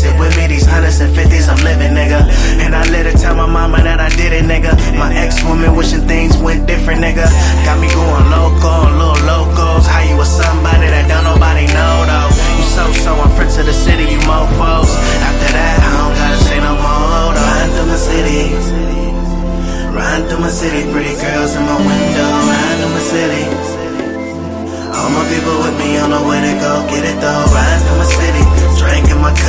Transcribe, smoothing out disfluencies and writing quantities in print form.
sit with me, these hundreds and fifties I'm living, nigga. And I let her tell my mama that I did it, nigga. My ex-woman wishing things went different, nigga. Got me going loco, little locos. How you with somebody that don't nobody know, though? You so, I'm prince of the city, you mofos. After that, I don't gotta say no more, though. Riding through my city, riding through my city, pretty girls in my window, riding through my city. All my people with me on the way to go get it though. Riding through my city, drinking my cup.